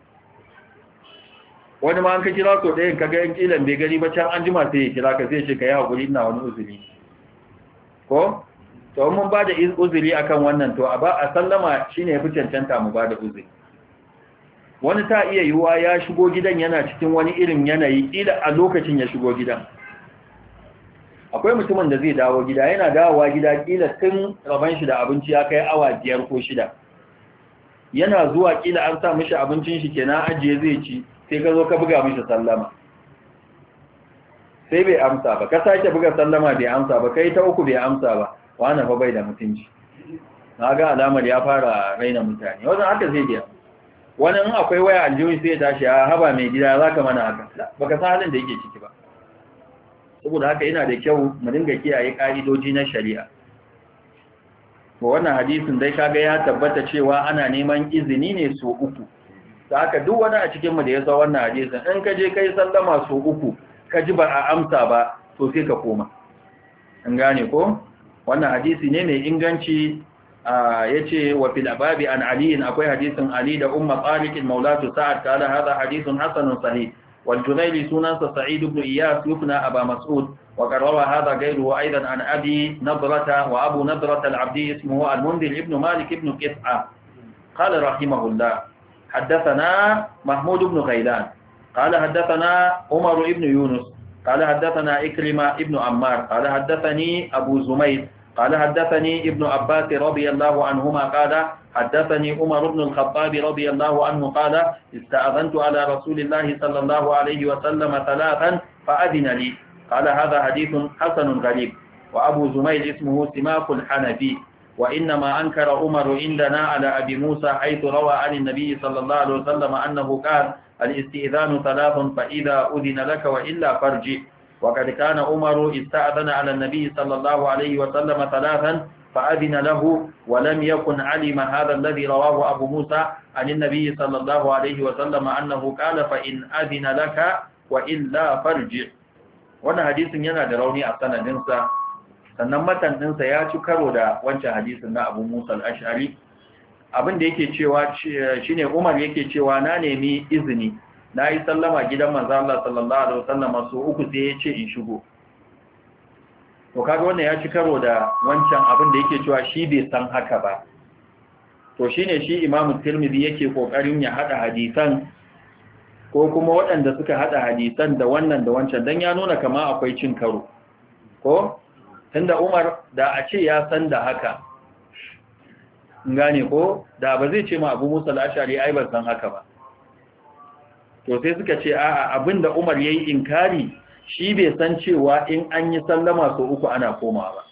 wani ma an ka kira so ɗayan kaga yan kilan bai gani ba can an jima sai ya kira ka sai ce ka yi haƙuri ina wani uzuri ko to mun ba da uzuri akan wannan to a ba a sallama shine yafi cancanta mu ba da uzuri wani ta iya yiwuwa ya shigo gidan yana cikin wani irin yanayi kila a lokacin ya shigo gidan akwai mutumin da zai dawo gida yana dawowa gida kila tun raban shi da abinci ya kai awa biyar ko shida yana zuwa kila an sa mishi abincin shi kenan ajiye zai ci sai ka zo ka buga mishi sallama sai bai amsa ba ka sake buga sallama bai amsa ba kai ta uku bai amsa ba wani fa bai da mutunci na ga alamar ya fara raina mutane wannan haka zai biya wani in akwai waya aljihu sai ya tashi a haba mai gida za ka mana haka baka san halin da yake ciki ba saboda haka yana da kyau mu dinga kiyaye ka'idoji na shari'a to wannan hadisin dai kaga ya tabbata cewa ana neman izini ne so uku da haka duk wani a cikin mu da ya san wannan hadisin in ka je kai sallama so uku ka ji ba a amsa ba to sai ka koma an gane ko wannan hadisi ne mai inganci yace wa fil babi an ali akwai hadisin ali da umma tariq maulatu sa'ad kala hada hadithun hasanun sahih wal junaili sunansa sa'id ibn iyas yufna aba mas'ud wa qarawa hada ghayruhu aidan an abi nadrata wa abu nadrata al-abdi ismuhu al-mundhir ibn malik ibn qis'a qala rahimahullah حدثنا محمود بن غيلان قال حدثنا عمر بن يونس قال حدثنا إكرمة ابن عمار قال حدثني أبو زميل قال حدثني ابن عباس رضي الله عنهما قال حدثني عمر بن الخطاب رضي الله عنه قال استأذنت على رسول الله صلى الله عليه وسلم ثلاثا فأذن لي قال هذا حديث حسن غريب وأبو زميل اسمه سماك الحنفي وإنما أنكر عمر عندنا على أبي موسى حيث روى عن النبي صلى الله عليه وسلم أنه قال الاستئذان ثلاث فإذا أذن لك وإلا فارجع وقد كان عمر استأذن على النبي صلى الله عليه وسلم ثلاثا فأذن له ولم يكن علم هذا الذي رواه أبو موسى عن النبي صلى الله عليه وسلم أنه قال فإن أذن لك وإلا فارجع wannan hadisin yana da rauni a sanadinsa sannan matan ɗinsa ya ci karo da wancan hadisin na Abu Musa al-Ash'ari abin da yake cewa shine Umar yake cewa na nemi izini na yi sallama gidan manzo Allah sallallahu alaihi wasallam so uku sai ya ce in shigo to kaga wannan ya ci karo da wancan abin da yake cewa shi bai san haka ba to shine shi Imam Tirmidhi yake kokarin ya hada hadisan ko kuma waɗanda suka hada hadisan da wannan da wancan dan ya nuna kama akwai cin karo ko tunda Umar da a ce ya san da haka ngane ko da ba zai ce ma Abu Musa al-Ash'ari ai ban san haka ba to sai suka ce a'a abinda Umar yayi inkari shi bai san cewa in an yi sallama so uku ana komawa ba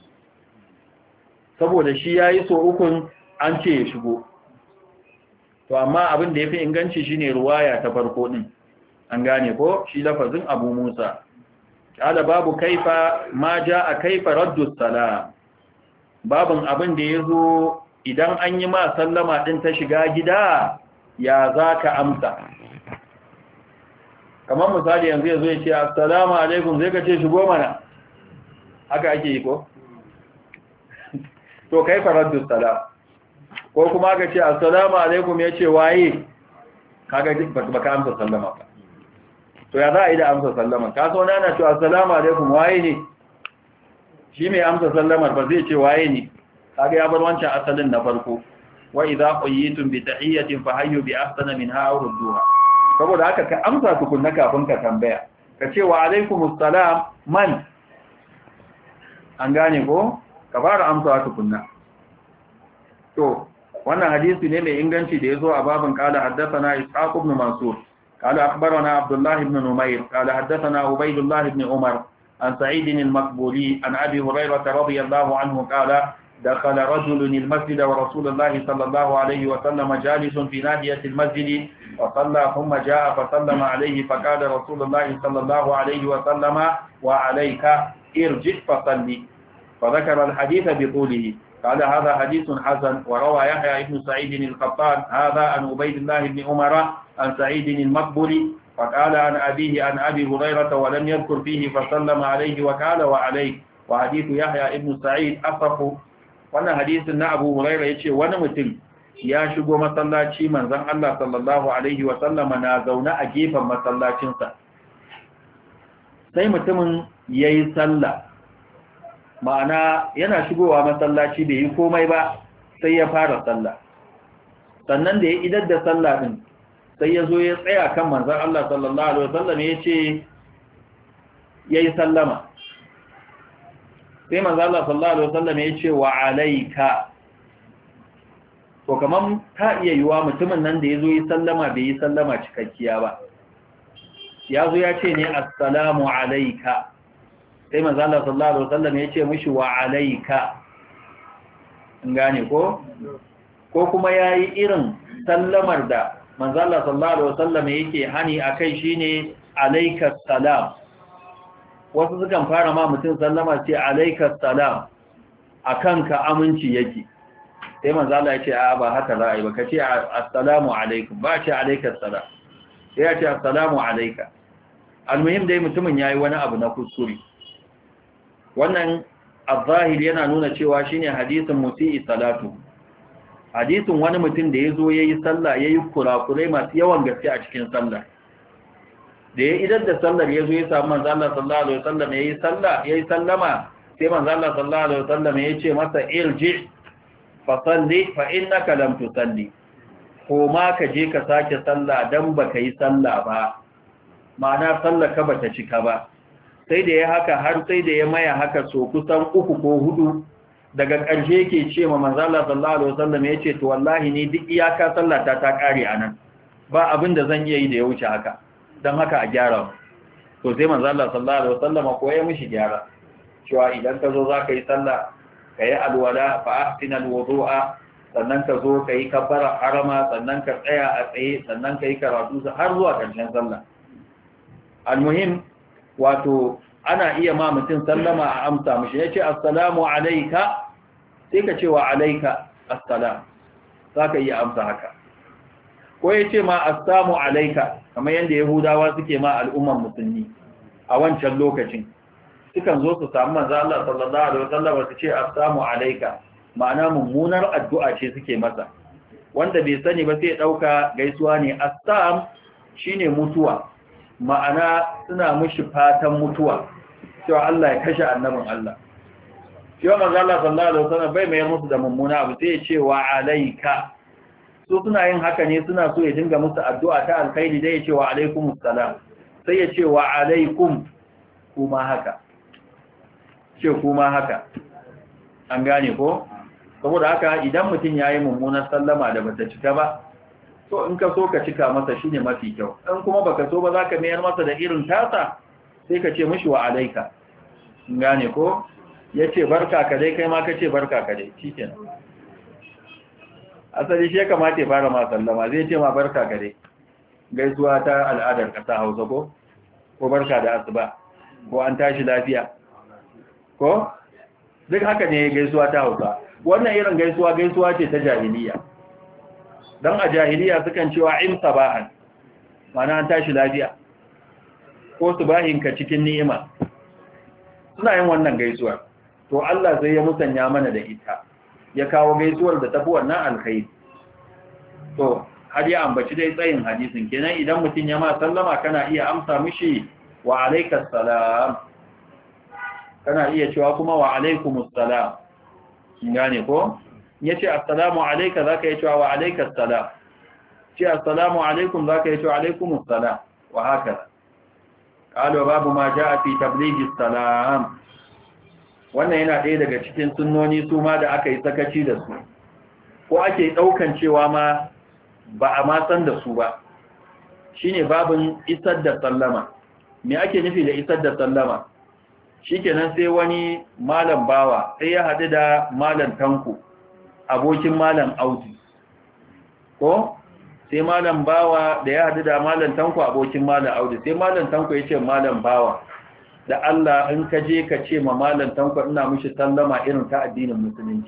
saboda shi yayi so ukun an ce ya shigo to amma abin da yafi inganci shine ruwaya ta farko din an gane ko shi lafazin Abu Musa kala babu kaifa ma jaa kaifa raddu salam babun abin da yazo idan an yi ma sallama din ta shiga gida ya zaka amsa kamar misali yanzu yazo ya ce assalamu alaikum zai ka ce shigo mana haka ake yi ko to kaifa raddu salam ko kuma ka ce assalamu alaikum ya ce waye kaga baka amsa sallama ba to ya za a yi da amsa sallama ka so na ce assalamu alaikum waye ne shi mai amsa sallamar ba zai ce waye ne kaga ya bar wancan asalin na farko wa idza qayyitum bi tahiyatin fahayyu bi ahsana minha aw rudduha saboda haka ka amsa tukunna kafin ka tambaya ka ce wa alaikumus salam man an gane ko ka fara amsa tukunna to wannan hadisi ne mai inganci da yazo a babin qala haddathana ishaq ibn mansur qala akhbarana abdullah ibn numayr qala haddathana ubaydullah ibn umar an sa'id al-maqbuli an abi hurairah radiyallahu anhu qala دخل رجل المسجد ورسول الله صلى الله عليه وسلم جالس في ناحية المسجد فصلى ثم جاء فسلم عليه فقال رسول الله صلى الله عليه وسلم وعليك ارجع فصلي فذكر الحديث بطوله قال هذا حديث حسن وروى يحيى بن سعيد القطان هذا عن عبيد الله بن عمر عن سعيد المقبري فقال عن أبيه عن أبي هريرة ولم يذكر فيه فسلم عليه وقال وعليه وحديث يحيى بن سعيد أصف wannan hadisin na Abu Hurairah yace wani mutum ya shigo masallaci manzon Allah sallallahu alaihi wa sallama na zauna a gefen masallacin sa sai mutumin yayi sallah ma'ana yana shigowa masallaci bai yi komai ba sai ya fara sallah sannan da ya idar da sallah din sai ya zo ya tsaya kan manzon Allah sallallahu alaihi wa sallam yace yayi sallama sai manzo Allah sallallahu alaihi wasallam ya ce wa alayka to kaman ta iya yiwa mutumin nan da yazo yi sallama bai yi sallama cikakkiya ba yazo ya ce ne assalamu alayka sai manzo Allah sallallahu alaihi wasallam ya ce mishi wa alayka ngane ko ko kuma yayi irin sallamar da manzo Allah sallallahu alaihi wasallam yake hani akai shine alayka salam wasu sukan fara ma mutum sallama ce alaikas salam akan ka aminci yake sai manzo Allah ya ce a ba haka za a yi ba kace assalamu alaikum ba ce alaikas salam sai ya ce assalamu alayka almuhim dai mutumin yayi wani abu na kuskure wannan az-zahir yana nuna cewa shine hadisin musi'i salatu hadisin wani mutum da yazo yayi sallah yayi kurakurai masu yawan gaske a cikin sallah da ya idar da sallar ya zo ya samu manzo Allah sallallahu alaihi wasallam yayi sallah yayi sallama sai manzo Allah sallallahu alaihi wasallam ya ce masa irji fa salli fa innaka lam tusalli ko ma ka je ka sake sallah dan baka yi sallah ba ma'ana sallar ka bata cika ba sai da ya haka har sai da ya maya haka so kusan uku ko hudu daga ƙarshe yake ce ma manzo Allah sallallahu alaihi wasallam yace to wallahi ni duk iyaka sallata ta kare anan ba abin da zan iya yi da ya wuce haka dan haka a gyara to sai manzo Allah sallallahu alaihi wasallam ko ya mishi gyara cewa idan ka zo zaka yi sallah kai alwala fa ahsina alwudu'a sannan ka zo kai kabbara harama sannan ka tsaya a tsaye sannan kai karatu har zuwa ƙarshen sallah almuhim wato ana iya ma mutum sallama a amsa mishi yace assalamu alayka sai ka ce wa alayka assalam zaka iya amsa haka ko yace ma assalamu alayka kamar yanda yahudawa suke ma al'umman musulmi a wancan lokacin sukan zo su samu manzo Allah sallallahu alaihi wasallam su ce assalamu alayka ma'ana mummunar addu'a ce suke masa wanda bai sani ba sai ya dauka gaisuwa ne assalam shine mutuwa ma'ana suna mushi fatan mutuwa cewa Allah ya kashe annabin Allah cewa manzo Allah sallallahu alaihi wasallam bai mayar musu da mummuna abu sai ya ce wa alayka su suna yin haka ne suna so ya dinga musu addu'a ta alkhairi dai ya ce wa alaikumus salam sai ya ce wa alaikum kuma haka ce kuma haka an gane ko saboda haka idan mutum yayi mummunar sallama da bata cika ba to in ka so ka cika masa shine mafi kyau in kuma baka so ba zaka mayar masa da irin tasa sai ka ce mishi wa alaika gane ko yace barka ka dai kai ma ka ce barka ka dai shikenan asali shi ya kamata ya fara ma sallama zai ce ma barka ka dai gaisuwa ta al'adar kasa Hausa ko ko barka da asuba ko an tashi lafiya ko duk haka ne gaisuwa ta Hausa wannan irin gaisuwa gaisuwa ce ta jahiliya dan a jahiliya sukan cewa im sabahan mana an tashi lafiya ko subahinka cikin ni'ima suna yin wannan gaisuwar to Allah sai ya musanya mana da ita ya kawo gaisuwar da tafi wannan alkhairi to har ya ambaci dai tsayin hadisin kenan idan mutum ya ma sallama kana iya amsa mishi wa alaikas salam kana iya cewa kuma wa alaikumus salam gane ko yace assalamu alayka zaka yi cewa wa alaikas salam ce assalamu alaikum zaka yi cewa alaikumus salam wa haka qalo babu ma jaa fi tablighi salam wannan yana ɗaya daga cikin sunnoni su ma da aka yi sakaci da su ko ake daukan cewa ma ba a ma san da su ba shine babin isar da sallama me ake nufi da isar da sallama shikenan sai wani malam bawa sai ya hadu da malam tanko abokin malam audu ko sai malam bawa da ya hadu da malam tanko abokin malam audu sai malam tanko ya ce malam bawa da Allah in ka je ka ce ma malam tanko ina mishi sallama irin ta addinin musulunci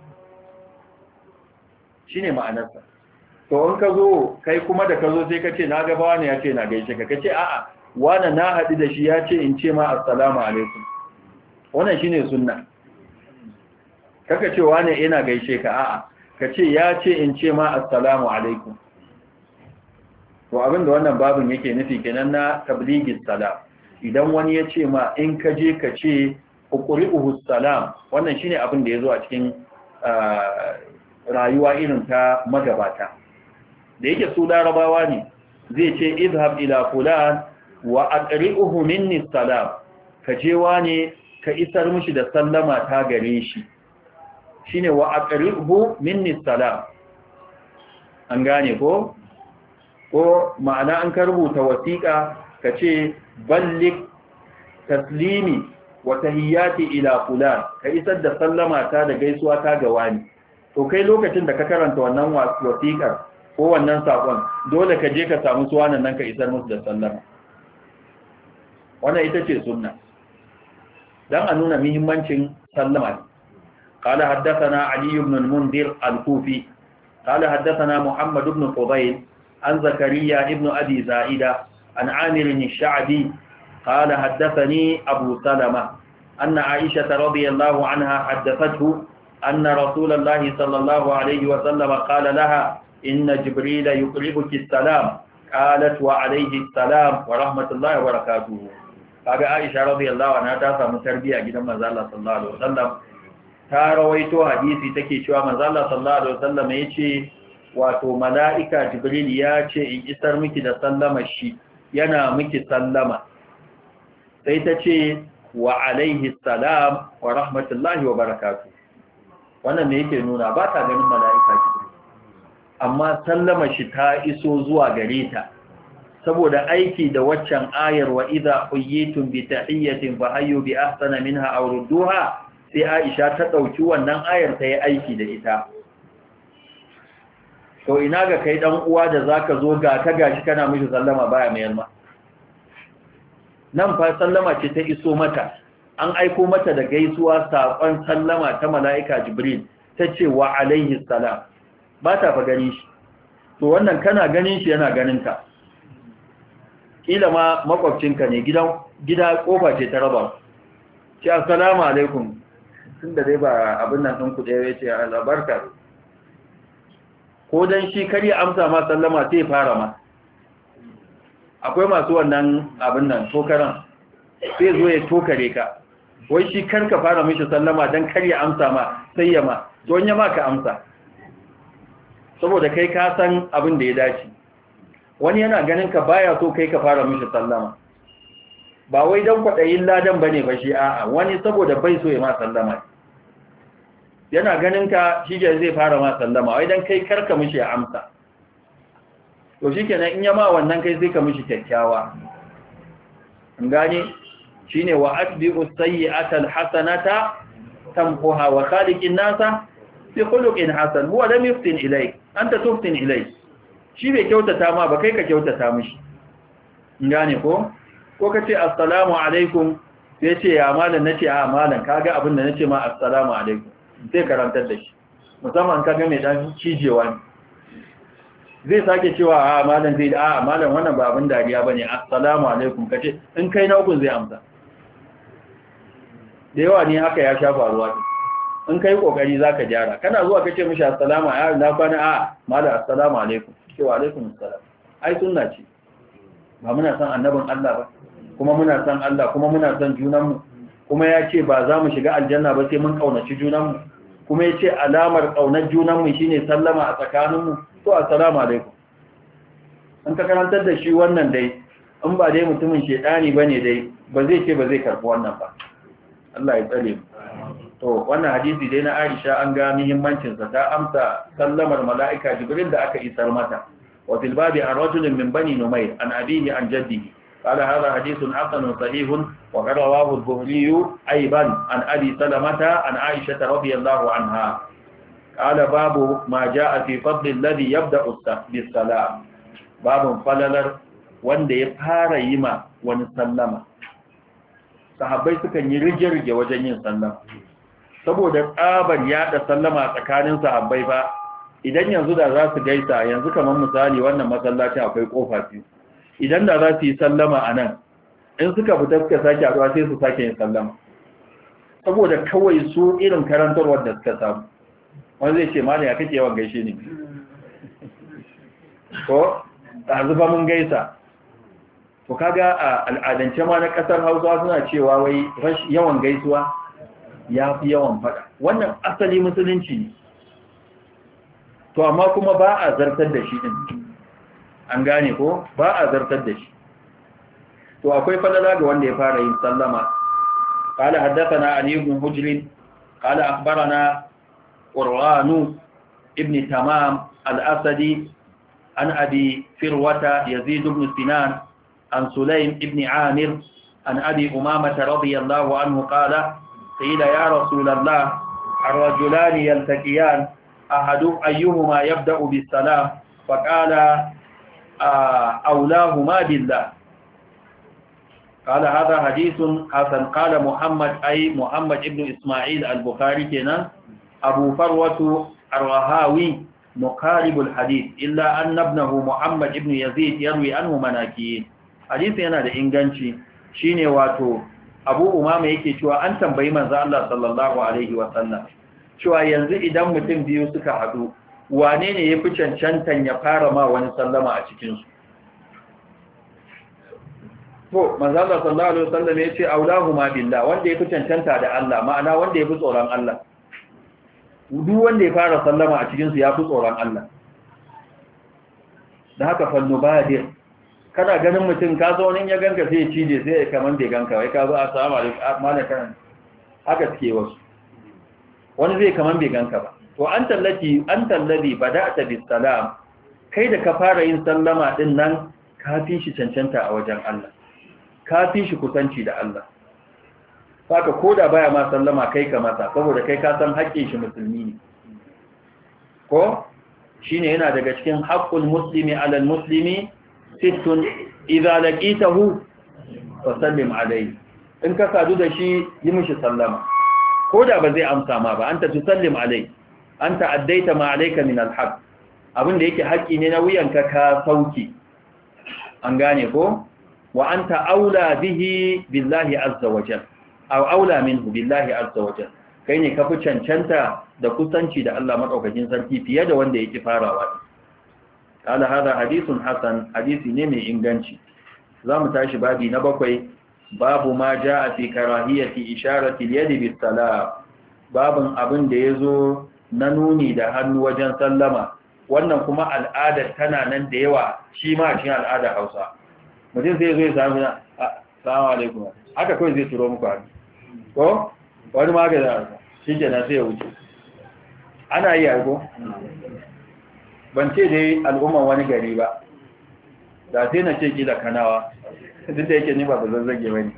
shine ma'anarsa to in ka zo kai kuma da ka zo sai ka ce na ga bawa ne ya ce na gaishe ka kace a'a wani na hadu da shi ya ce in ce ma assalamu alaikum wannan shine sunna kaka ce wane ina gaishe ka a'a ka ce ya ce in ce ma assalamu alaikum to abinda wannan babin yake nufi kenan na tablighi salam idan wani ya ce ma in ka je ka ce uqri'uhu salam wannan shine abin da yazo a cikin rayuwa irin ta magabata da yake su larabawa ne zai ce izhab ila fulan wa aqri'uhu minni salam ka je wane ka isar mishi da sallama ta gare shi shine wa aqribu minni salam an gane ko ko ma'ana an ka rubuta wasiqa kace ballig taslimi wa tahiyyati ila fulan ka isar da sallama ta da gaisuwa ta ga wani to kai lokacin da ka karanta wannan wasiqar ko wannan sakon dole ka je ka samu su wannan nan ka isar musu da sallama wannan ita ce sunna dan a nuna muhimmancin sallama قال حدثنا علي بن المنذر الكوفي قال حدثنا محمد بن فضيل عن زكريا بن أبي زائدة عن عامر الشعبي قال حدثني أبو سلمة أن عائشة رضي الله عنها حدثته أن رسول الله صلى الله عليه وسلم قال لها إن جبريل يقربك السلام قالت وعليه السلام ورحمة الله وبركاته قال عائشة رضي الله عنها تاسا متربية جدا ما زال صلى الله عليه وسلم ta rawaito hadisi take cewa manzo Allah sallallahu alaihi wasallam yace wato mala'ika jibril ya ce in isar miki da sallama shi yana miki sallama sai ta ce wa alaihi salam wa rahmatullahi wa barakatuh. Wannan ne yake nuna ba ta ganin mala'ika Jibril, amma sallama shi ta iso zuwa gare ta saboda aiki da waccan ayar wa idza quyitum bi tahiyyatin fa hayyu bi ahsana minha aw rudduha, sai Aisha ta dauki wannan ayar ta yi aiki da ita. To ina ga kai dan uwa da zaka zo ga ka gashi kana mishi sallama baya mai yalma. Nan fa sallama ce ta iso mata, an aiko mata da gaisuwa saƙon sallama ta mala'ika Jibril, ta ce wa alaihi salam, ba ta fa gani shi. To wannan kana ganin shi yana ganin ka. Kila ma makwabcinka ne, gidan gida kofa ce ta raba. Ce assalamu alaikum, tun da dai ba abin nan ɗin kuɗe ya ce albarka. Ko dan shi kar ya amsa ma sallama sai fara ma. Akwai masu wannan abin nan tokaran, sai zo ya tokare ka. Wai shi kar ka fara mishi sallama dan kar ya amsa ma sai ya ma, don ya ma ka amsa. Saboda kai ka san abin da ya dace. Wani yana ganin ka baya so kai ka fara mishi sallama. Ba wai dan kwaɗayin ladan bane ba shi, a'a, wani saboda bai so ya ma sallama. Yana ganin ka shi ke zai fara ma sallama, wai dan kai karka mishi ya amsa. To shikenan in ya ma wannan kai sai ka mishi kyakkyawa. An gane? Shine wa atbi'u sayyi'ata alhasanata tamhuha wa khaliqin nasa bi khuluqin hasan. Huwa lam yuftin ilayk, anta tuftin ilayk. Shi bai kyautata ma ba, kai ka kyautata mishi. An gane ko? Ko kace assalamu alaikum, sai ce ya malam, nace a malam kaga abin da nace ma assalamu alaikum. Sai karantar da shi, musamman kaga mai dan cijewa ne, zai sake cewa a malam zai da a malam wannan ba abin dariya bane, assalamu alaikum kace, in kai na hukun zai amsa. Da yawa ne haka ya sha faruwa ne, in kai kokari zaka gyara, kana zuwa kace mishi assalamu alaikum na kwana a malam assalamu alaikum, cewa alaikum assalam. Ai sunna ce, ba muna san annabin Allah ba, kuma muna san Allah, kuma muna san junanmu, kuma ya ce ba za mu shiga aljanna ba sai mun kaunaci junanmu, kuma ya ce alamar kaunar junanmu shine sallama a tsakaninmu. To assalamu alaikum. An ka karantar da shi wannan dai, in ba dai mutumin shedani bane dai, ba zai ce ba zai karbi wannan ba. Allah ya tsare mu. To wannan hadisi dai na Aisha an ga muhimmancin sa, ta amsa sallamar mala'ika Jibril da aka isar mata. Wa fil babi an rajulin min bani Numayr an abihi an jaddihi. قال هذا حديث حسن صحيح وقد رواه البخاري أيضا عن أبي سلمة عن عائشة رضي الله عنها. قال باب ما جاء في فضل الذي يبدأ بالسلام. باب فللر wanda ya fara yi ma wani sallama. Sahabbai sukan yi rige-rige wajen yin sallama, saboda tsabar yada sallama tsakanin sahabbai ba. Idan yanzu da za su gaisa, yanzu kamar misali wannan masallacin akwai kofa biyu, idan da za su yi sallama a nan, in suka fita suka sake haɗuwa sai su sake yin sallama, saboda kawai su irin karantarwar da suka samu. Wani zai ce mana ya kake yawan gaishe ne, ko ɗazu ba mun gaisa. To kaga a al'adance ma na ƙasar Hausa suna cewa wai yawan gaisuwa ya fi yawan faɗa. Wannan asali musulunci ne, to amma kuma ba a zartar da shi ɗin. An gane ko ba a zartar da shi. To akwai falala ga wanda ya fara yin sallama. Qala haddathana Ali ibn Hujr qala akhbarana Qur'an ibn Tamam al-Asadi an Abi Firwata Yazid ibn Sinan an Sulaym ibn Amir an Abi Umamah radiyallahu anhu qala qila ya Rasulullah ar-rajulan yaltaqiyan ahadu ayyuhuma yabda'u bis-salam faqala أولاهما بالله. قال هذا حديث حسن. قال محمد أي محمد ابن إسماعيل البخاري كنا أبو فروة الرهاوي مقارب الحديث إلا أن ابنه محمد ابن يزيد يروي عنه مناكير. حديث yana da inganci, shine wato Abu Umama yake cewa an tambayi manzo Allah sallallahu alaihi wa sallam cewa yanzu idan mutum biyu suka haɗu, wane ne ya fi cancantan ya fara ma wani sallama a cikinsu? To, manzala sallallahu alaihi wasallam ya ce aulahuma billah, wanda ya fi cancanta da Allah, ma'ana wanda ya fi tsoron Allah. Duk wanda ya fara sallama a cikinsu ya fi tsoron Allah. Da haka fannubadir, kana ganin mutum ka zo wani ya ganka sai ya cije sai ya kaman bai ganka wai ka zo assalamu alaikum malakan haka suke wasu wani zai kaman bai ganka ba to an tallati an tallabi bada'ta bis salam kai da ka fara yin sallama din nan ka fi shi cancanta a wajen Allah ka fi shi kusanci da Allah saka koda baya ma sallama kai ka masa saboda kai ka san haƙƙin shi musulmi ne ko shine yana daga cikin haqqul muslimi 'ala al-muslimi sittun idza laqitahu fa sallim alayhi in ka sadu da shi yi mishi sallama koda ba zai amsa ma ba anta tusallim alayhi anta addaita ma alayka min al-haqq abinda yake haƙƙi ne na wuyanka ka sauki an gane ko wa anta aula bihi billahi azza wa jalla aw aula minhu billahi azza wa jalla kai ne kafi cancanta da kusanci da Allah madaukakin sarki fiye da wanda yake farawa kala hada hadithun hasan hadisi ne mai inganci zamu tashi babi na bakwai babu ma jaa fi karahiyati isharati al-yad bis salam babun abin da yazo na nuni da hannu wajen sallama wannan kuma al'ada tana nan da yawa shi ma cikin al'ada Hausa mutum sai zo ya samu assalamu alaikum haka kai zai turo muku hannu ko wani magana shi ke na sai ya wuce ana yi aiko ban ce dai al'umman wani gari ba da sai na ce kila kanawa duk da yake ni ba ba zazzage ba ne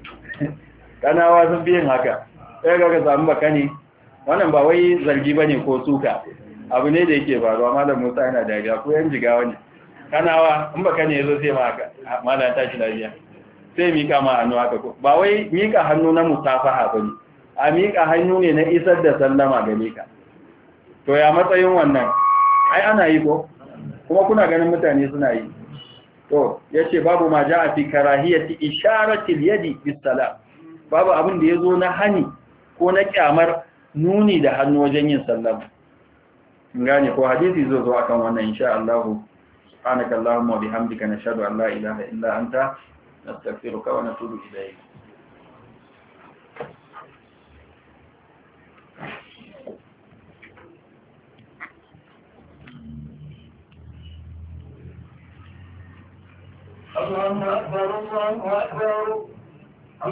kanawa sun fi yin haka ɗaya ga ka samu baka ne wannan ba wai zargi ba ne ko suka abu ne da yake faruwa malam musa yana dariya ko yan jigawa ne kanawa in baka ne ya zo sai ma haka malam tashi lafiya sai mika ma hannu haka ko ba wai mika hannu na musafaha bane a mika hannu ne na isar da sallama gare ka to ya matsayin wannan ai ana yi ko kuma kuna ganin mutane suna yi to yace babu ma ja'a fi karahiyati isharati al-yadi bis salam babu abin da yazo na hani ko na kyamar nuni da hannu wajen yin sallama ngane ko hadisi zo zo akan wannan insha Allah subhanakallahumma wa bihamdika nashhadu an la ilaha illa anta نستغفرك ونتوب إليك الله أكبر الله أكبر